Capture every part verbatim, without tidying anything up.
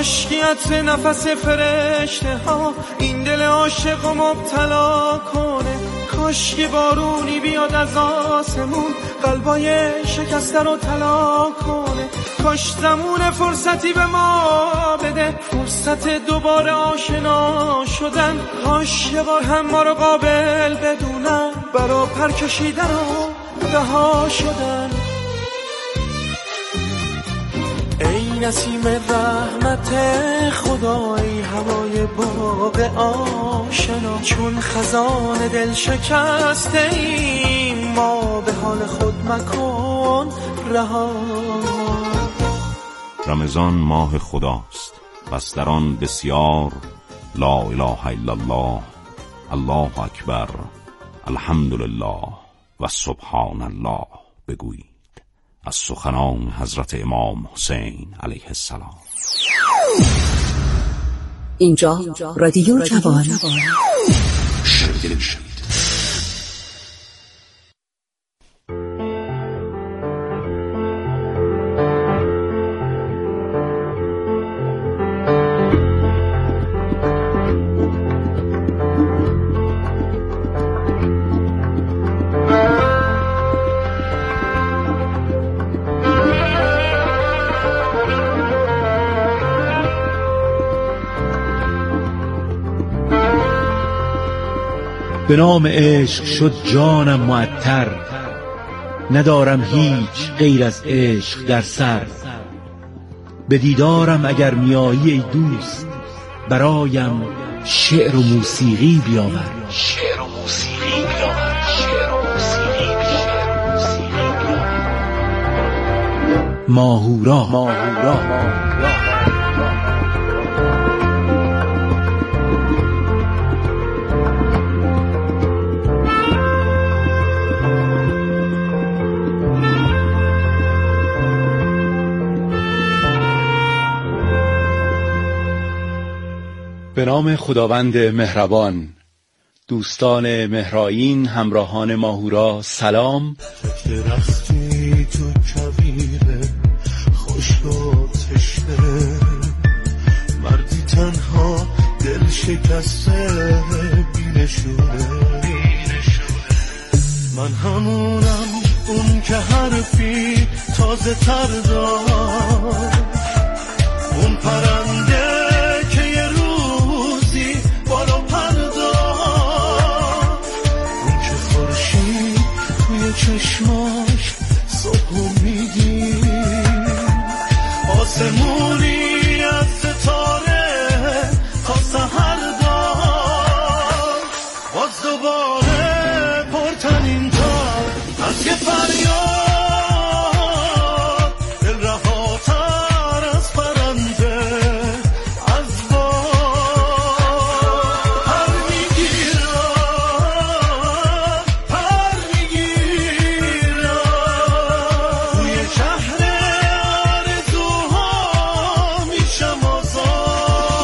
کاشکیت نفس فرشته ها این دل عاشق و مبتلا کنه. کاش که بارونی بیاد از آسمون قلبای شکسته رو طلا کنه. کاش زمون فرصتی به ما بده فرصت دوباره آشنا شدن. کاش یه بار هم ما رو قابل بدونن برا پر کشیدن و رها شدن. ای نسیم رحمت خدا ای هوای باغ آشنا چون خزان دل شکسته ایم ما به حال خود مکن رها. رمضان ماه خداست پس در آن بسیار لا اله الا الله الله اکبر الحمدلله و سبحان الله بگویید از سخنان حضرت امام حسین علیه السلام. اینجا رادیو جوان. به نام عشق شد جانم معطر ندارم هیچ غیر از عشق در سر. به دیدارم اگر میایی ای دوست برایم شعر و موسیقی بیاور. شعر و موسیقی بیاور. شعر و موسیقی بیاور. ماهورا ماهورا به نام خداوند مهربان. دوستان مهرائین، همراهان ماهورا سلام. رفتی تو کویره خوش و تشنه مردی تنها دل شکسته بینشونه. من همونم اون که حرفی تازه تر دار اون پرنده چشماش صبح میدیم آسمونی از ستاره تا سحر دار باز دوباره پرتنین تار از یه فریاد دل رهاتر از پرنده از بار پر میگیرم پر میگیرم توی شهر آرزوها میشم آزاد.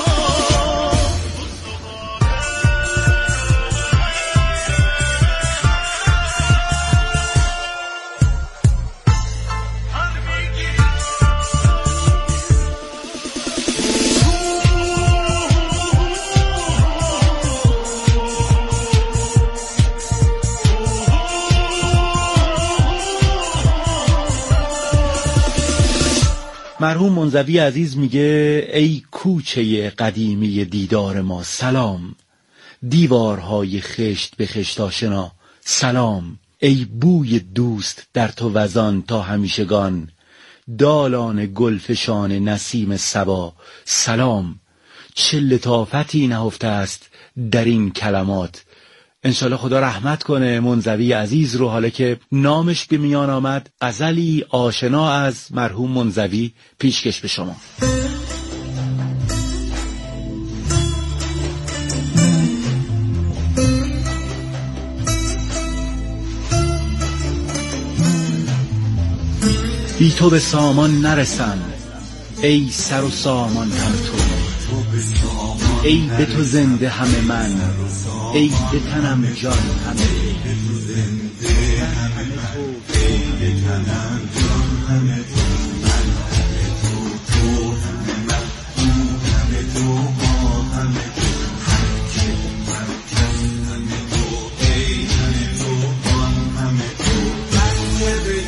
مرحوم منزوی عزیز میگه ای کوچه قدیمی دیدار ما سلام. دیوارهای خشت به خشت آشنا سلام. ای بوی دوست در تو وزان تا همیشگان دالان گلفشان نسیم صبا سلام. چه لطافتی نهفته است در این کلمات. انشالله خدا رحمت کنه منزوی عزیز رو. حالا که نامش به میان آمد غزلی آشنا از مرحوم منزوی پیشکش به شما. بی تو به سامان نرسم ای سر و سامان هم تو. ای به تو زنده همه من ای به تنم جان همه.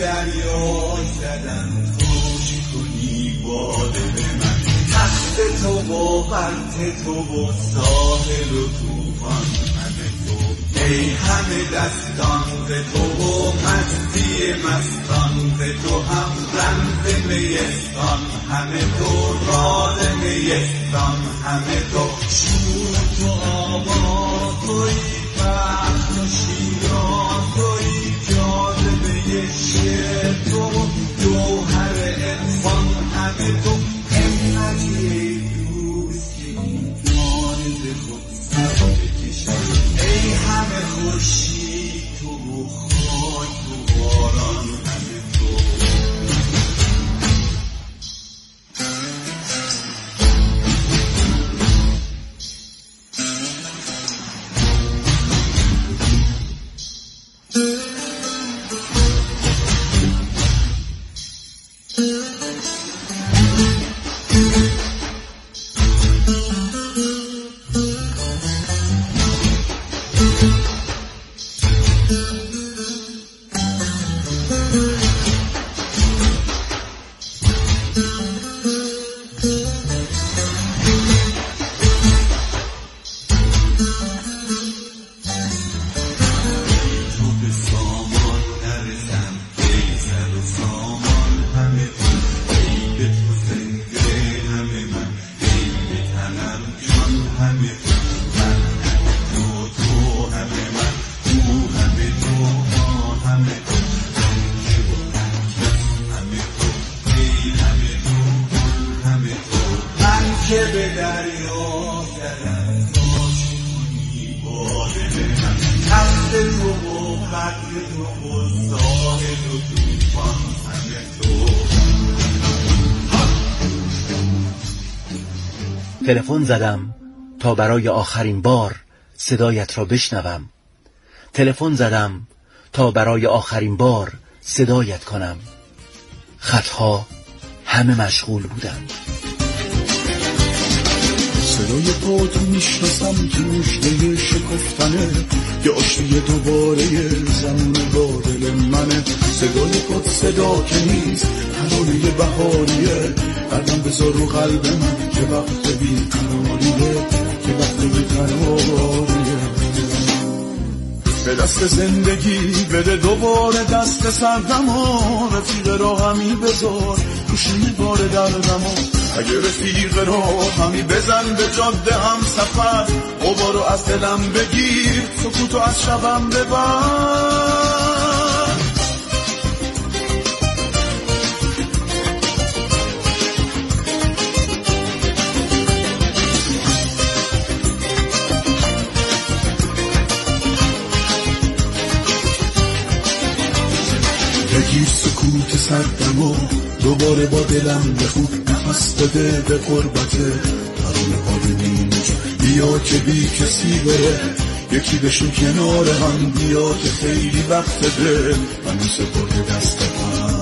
دریا زدن خوش کنی با دل من، تخت تو و برد تو و ساحل و توفان همه تو، ای همه دستان ز تو و مستی مستان ز تو، هم رمز میستان همه تو، راز میستان همه تو، شور تو آباد توی بخت و شیران توی، جاذبه شعر تو جوهر انسان همه تو، همتی دوست که این جان ز خود سر بکشد، ای همه خورشید تو و خاک و باران همه تو. تلفن زدم تا برای آخرین بار صدایت را بشنوم. تلفن زدم تا برای آخرین بار صدایت کنم. خطها همه مشغول بودند. صدای پاتو میشناسم که مژده شکفتنه، یه آشتی دوباره زمان با دل منه. صدای پات صدا که نیست، ترانه بهاریه، قدم بذار رو قلب من که وقت بیقراریه، که وقت بیقراریه. به دست زندگی بده دوباره دست سردمو، رفیق راهمی بذار گوشی بار دردمو، اگه رفیق راهمی بزن به جاده هم سفر، غبارو از دلم بگیر، سکوتو از شبم ببر. بگیر سکوت سردمو، دوباره با دلم بخون، نفس بده به قربته، ترانه ها ببینش، بیا که بی کسی بره، یکی بشون کنار هم، بیا که خیلی وقت دل منو سپرده دست من.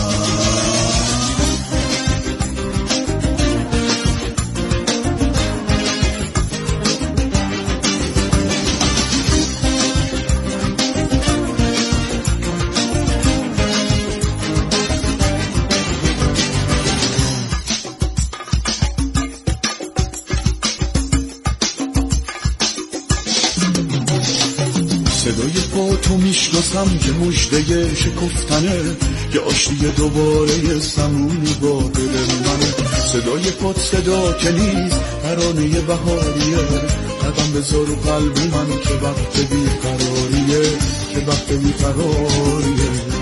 صدای پاتو میشناسم که مژده شکفتنه، یه آشتی دوباره زمان با دل منه. صدای پات صدا که نیست، ترانه بهاریه، قدم بذار رو قلب من که وقت بیقراریه، که وقت بیقراریه.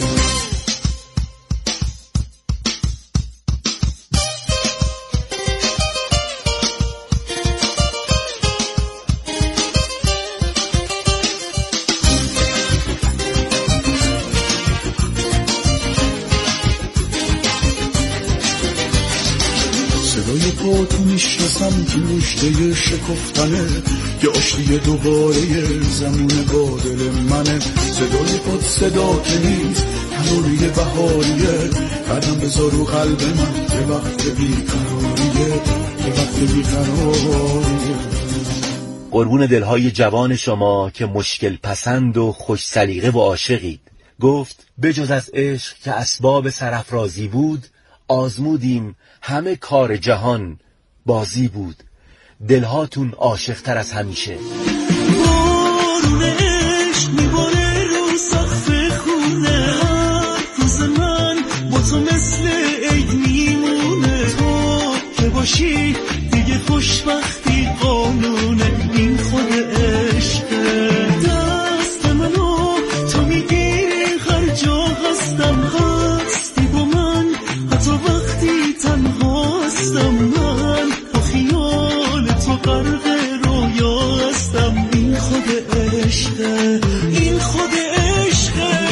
صدای پاتو میشناسم که مژده شکفتنه، یه آشتی دوباره زمان با دل منه. صدای پات صدا که نیست، ترانه بهاریه، قدم بذار رو قلب من که وقت بیقراریه، که وقت بیقراریه. قربون دلهای جوان شما که مشکل پسند و خوش سلیقه و عاشقید. گفت بجز از عشق که اسباب سرافرازی بود، آزمودیم همه کار جهان بازی بود. دلهاتون عاشق‌تر از همیشه. بارون عشق میباره رو سقف خونه، روز من با تو مثل عید میمونه. تو که باشی دیگه خوشبختی قانونه، این خود عشقه. دست منو تو میگیری هر جا هستم، هستی با من حتی وقتی تنها هستم. من با خیال تو غرق رویا هستم، این خود عشقه، این خود عشقه.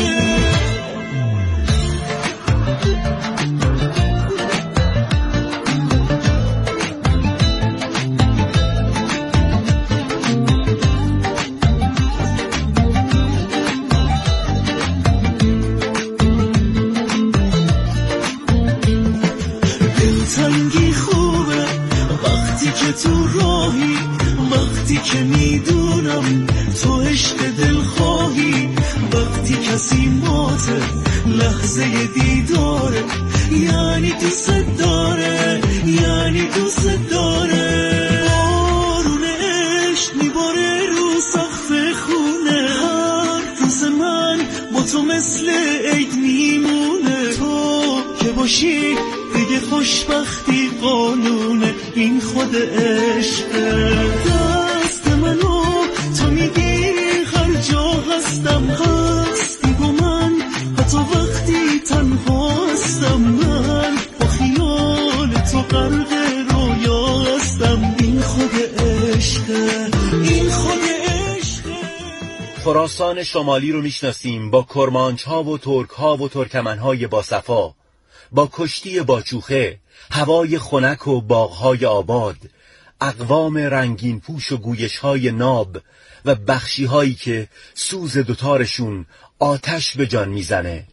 دلتنگی خوبه وقتی که تو راهی، وقتی که میدونم تو عشق دل خواهی. وقتی کسی ماته لحظه دیداره، یعنی دوست داره، یعنی دوست داره. بارون عشق میباره رو سقف خونه، هر روز من با تو مثل عید میمونه. تو که باشی دیگه خوشبختی قانونه، این خود عشقه. دست منو تو میگیری هر جا هستم، هستی با من حتی وقتی تنها هستم. من با خیال تو غرق رویا هستم، این خود عشقه، این خود عشقه. خراسان شمالی رو میشناسیم با کرمانچ‌ها و ترک‌ها و ترکمن‌های باصفا، با کشتی باچوخه، هوای خنک و باغ‌های آباد، اقوام رنگین پوش و گویش‌های ناب و بخشی‌هایی که سوز دوتارشون آتش به جان میزنه.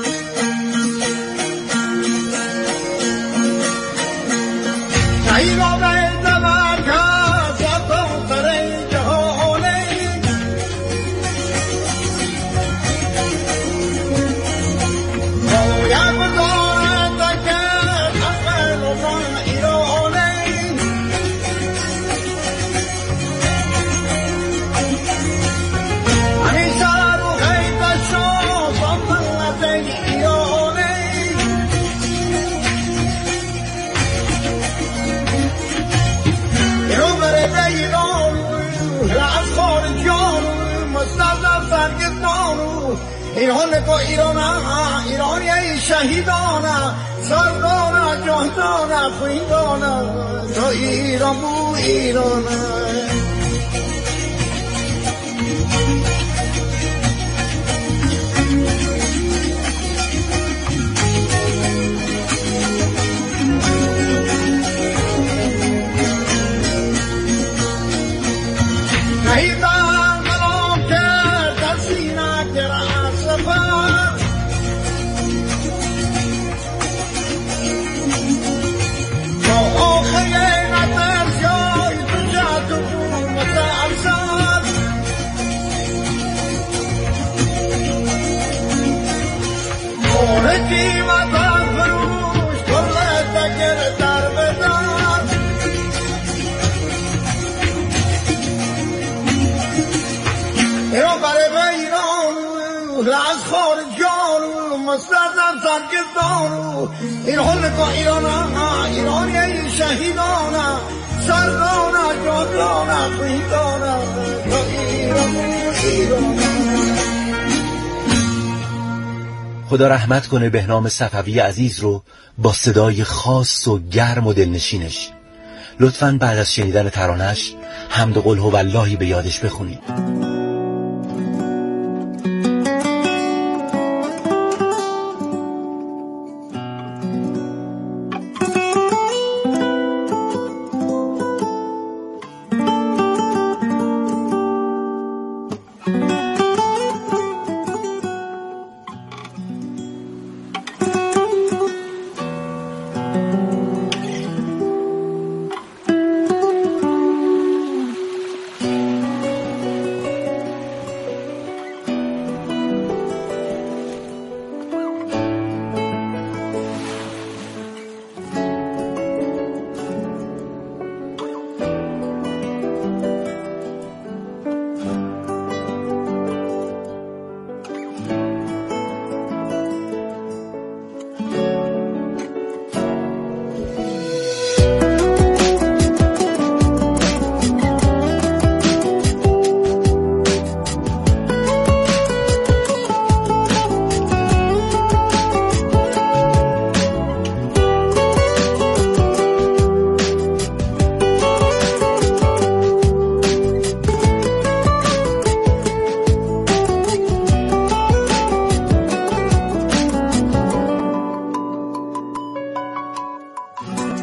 ایران کو ایرانا ایرانی شهیدانا سردانا جهانا خویندانا تو ایران بو ایرانا. ایران کو ایرانا ایرانی شهیدانا سردانا جهانا خویندانا تو ایران ایرانا. خدا رحمت کنه بهنام صفوی عزیز رو با صدای خاص و گرم و دلنشینش. لطفاً بعد از شنیدن ترانش حمد قل هو واللهی به یادش بخونید.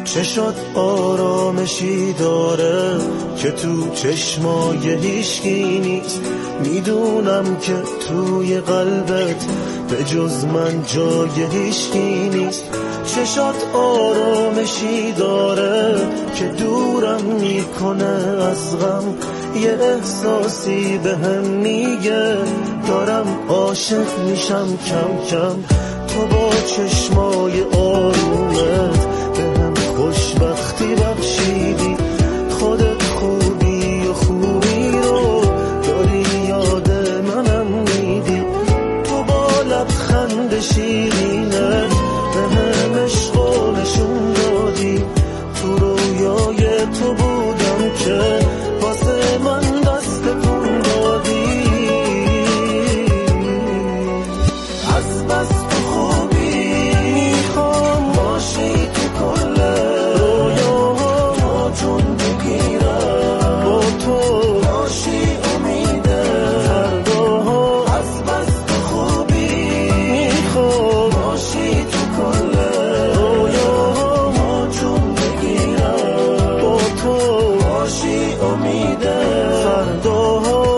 چشات آرامشی داره که تو چشمای هیچکی نیست. میدونم که توی قلبت به جز من جای هیچکی نیست. چشات آرامشی داره که دورم میکنه از غم. یه احساسی به هم میگه دارم عاشق میشم کم کم. تو با چشمای آرومت به هم خوشبختی بخشیدی. خودت خوبی و خوبی رو داری یاد منم میدی. تو با لبخند شیرینت به هم عشق و نشون دادی. تو رویای تو بودم که واسه من دست کن دادی. از بس تو خوبی میخوام باشی تو کل رویاها. تو جون بگیرم با تو باشی امید فرداها. از بس تو خوبی میخوام باشی تو کل رویاها. تو جون بگیرم با تو باشی امید فرداها.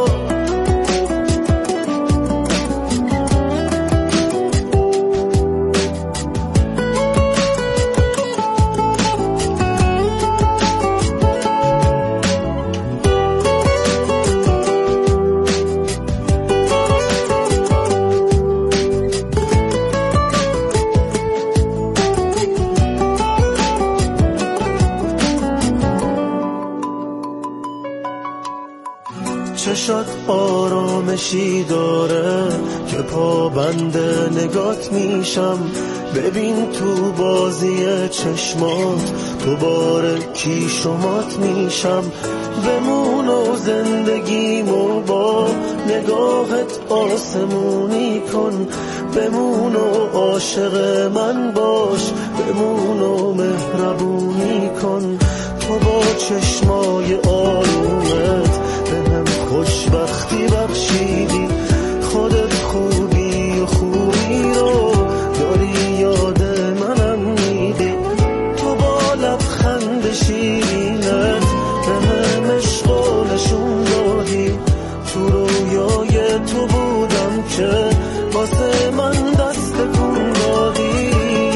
چشات آرامشی داره که پابند نگات میشم. ببین تو بازی چشمات دوباره کی شمات میشم. بمون و زندگیمو با نگاهت آسمونی کن. بمون و عاشق من باش. بمون و مهربونی کن. تو با چشمای آرومت به هم خوشبختی بخشیدی. خودت خوبی و خوبی رو داری یاد منم میدی. تو با لبخند شیرینت به هم عشق و نشون دادی. تو رویای تو بودم که واسه من دست کن دادی.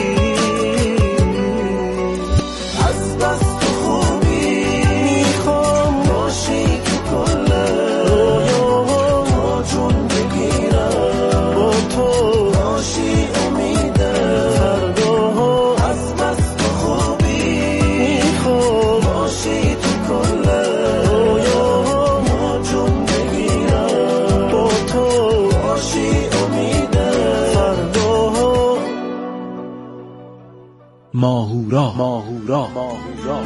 از بس تو خوبی میخوام باشی تو کل رویاها. تو جون بگیرم با تو باشی امید فرداها. از بس تو خوبی میخوام باشی تو کل رویاها. تو جون بگیرم با تو باشی امید فرداها. ماهورا ماهورا ماهورا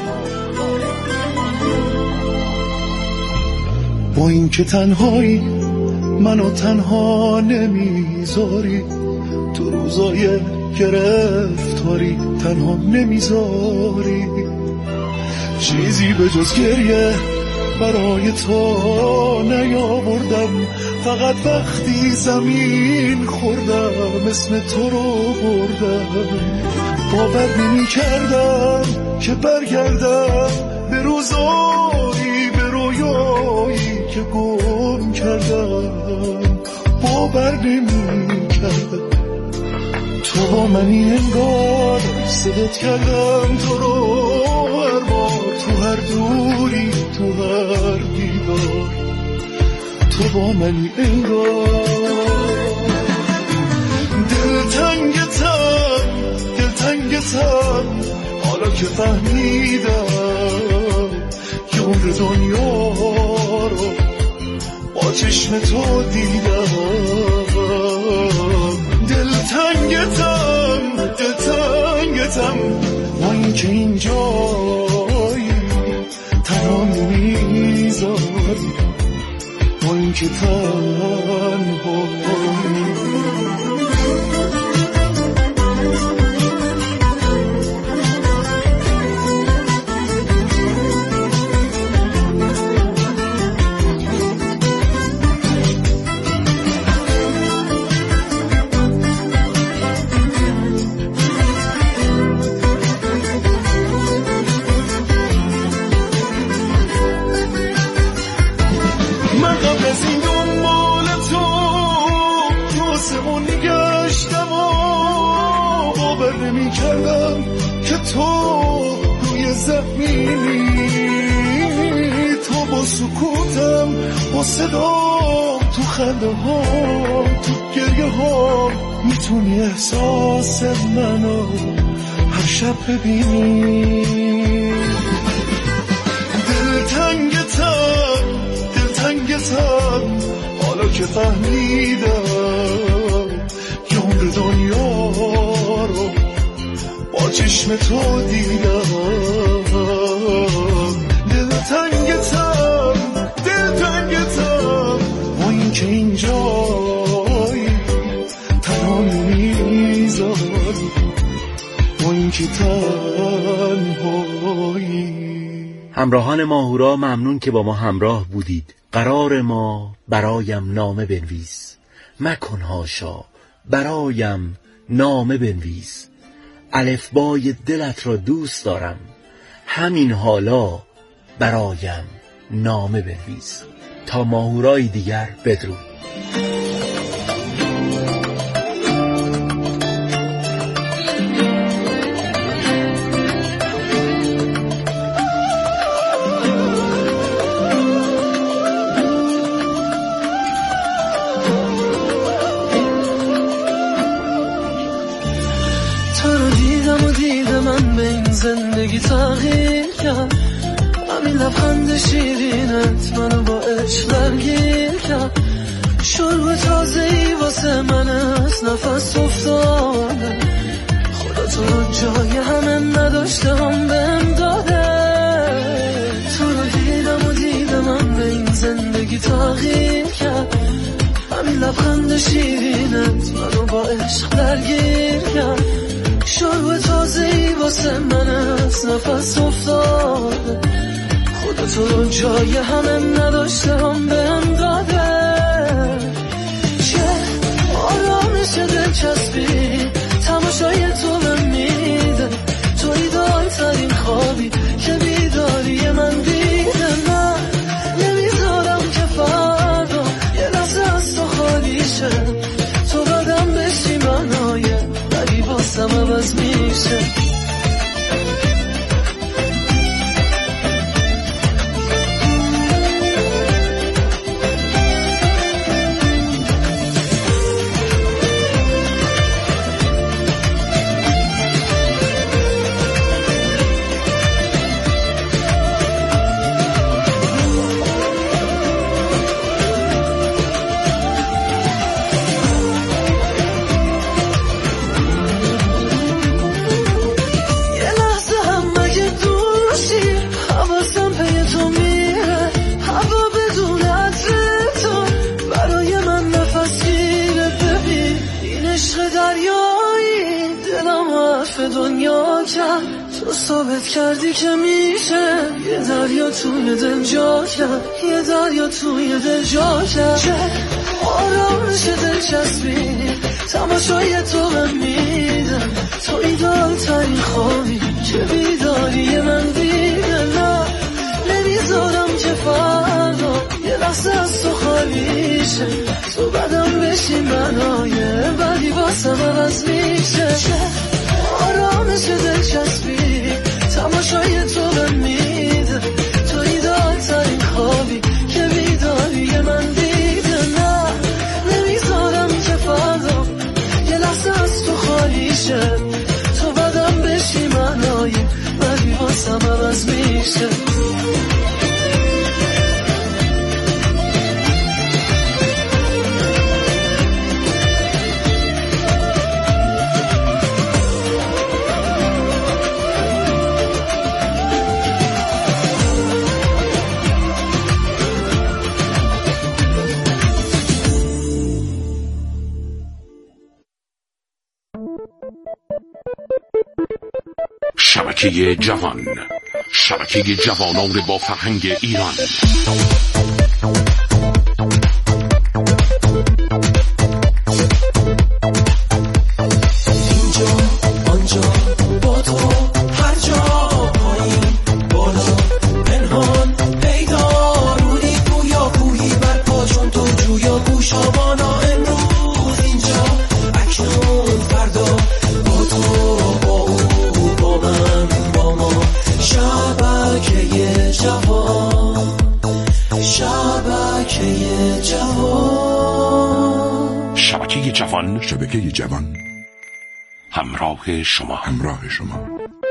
با این که تنهایی منو تنها نمیذاری. تو روزای گرفتاری تنها نمیذاری. چیزی به جز گریه برای تو نیاوردم. فقط وقتی زمین خوردم اسم تو رو بردم. باور نمی کردم که برگردم به روزایی به رویایی که گم کردم. باور نمی کردم تو با منی انگار. صدت کردم تو رو هر بار تو هر دوری تو هر دیدار. تو با منی انگار. دلتنگتم دلتنگتم حالا که فهمیدم که عمر دنیا رو با چشم تو دیدم. دلتنگتم دلتنگتم با این که اینجایی تنها نمیذاری. با این که تنها باور نمی کردم که تو روی زمینی، تو با سکوتم، با صدا، تو خنده ها، تو گریه ها میتونی احساس منو هر شب ببینی. دلتنگتم دلتنگتم حالا که فهمیدم که عمر دنیا رو با چشم تو دیدم. دلتنگتم دلتنگتم با این که اینجایی تنها نمیذاری، با این که تنهایی. همراهان ماهورا ممنون که با ما همراه بودید. قرار ما برایم نامه بنویس، مکن هاشا برایم نامه بنویس. الفبای دلت را دوست دارم، همین حالا برایم نامه بنویس. تا ماهورای دیگر بدرود. زندگی تغییر کرد، همین لبخند شیرینت منو با عشق درگیر کرد. شروع تازه‌ای واسه من از نفس افتاده، خدا تو رو جای همه نداشته هم بهم داده. تو رو دیدم و دیدم من به این زندگی تغییر کرد، همین لبخند شیرینت منو با عشق درگیر کرد. شروع تازه‌ای واسه من از نفس افتاده، خدا تو رو جای همه نداشته هم بهم داده. چه آرامش دلچسبی تماشای تو من میده، تو ایدال ترین خوابی که بیداری من دیده. من نمیذارم که فردا یه لحظه از تو خالی شه، تو بدم بشی منایه ولی واسم عوض میشه. دنیا کرد تو ثابت کردی که میشه، یه دریا توی دل جا کرد، یه دریا توی دل جا کرد. چه آرامش دلچسبی تماشای تو من میدم، تو ایدال ترین خوابی که بیداری من دیده. نه نمیذارم که فردا یه لحظه از تو خالی شه، تو بدم بشی منایه ولی واسم عوض میشه. آرامش دلچسبی تماشای تو من میده، تو ایدال ترین خوابی که بیداری من دیده. نه نمیذارم که فردا یه لحظه از تو خالی شه، تو بدم بشی منایه ولی واسم عوض میشه. شبکه جوان، شبکه جوانان با فرهنگ ایران. اینجا آنجا با تو هر جا، پایین بالا پنهان پیدا، رودی گویا کوهی برپا چون تو جویا گوشابانا. امروز اینجا اکنون فردا با تو جوان، شبکه جوان، همراه شما همراه شما.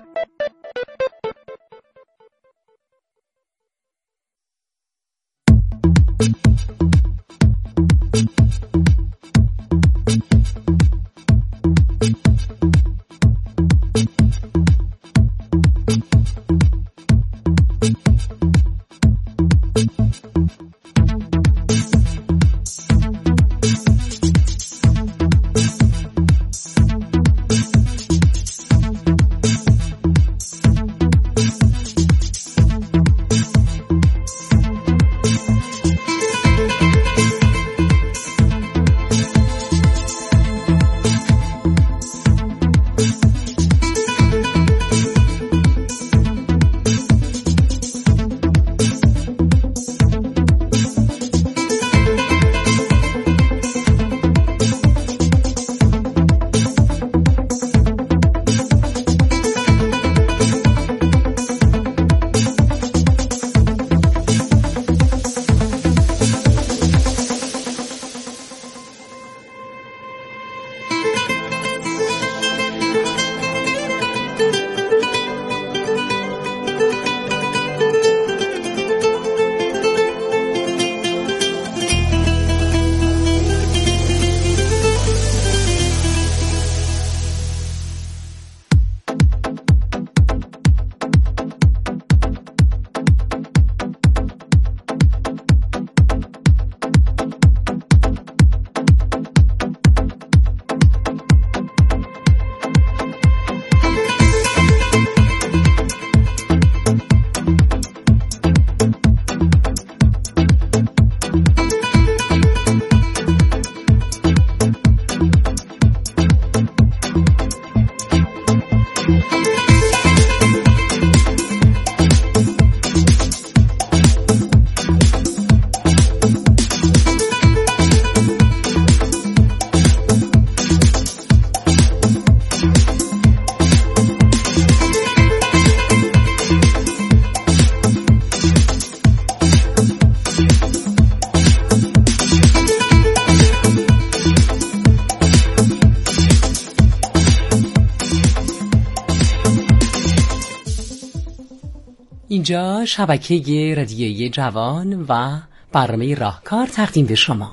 اینجا شبکه رادیویی جوان و برنامه راهکار تقدیم به شما.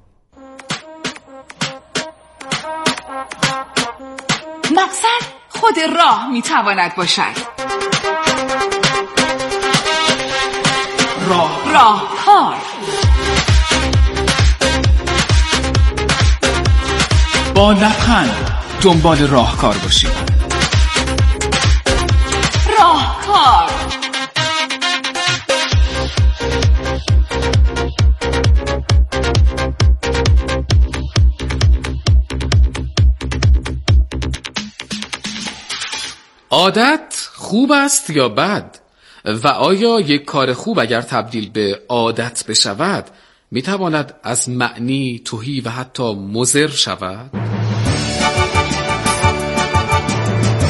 مقصد خود راه میتواند باشد. راه راهکار. با لبخند دنبال راهکار باشید. راهکار. عادت خوب است یا بد؟ و آیا یک کار خوب اگر تبدیل به عادت بشود میتواند از معنی تهی و حتی مضر شود؟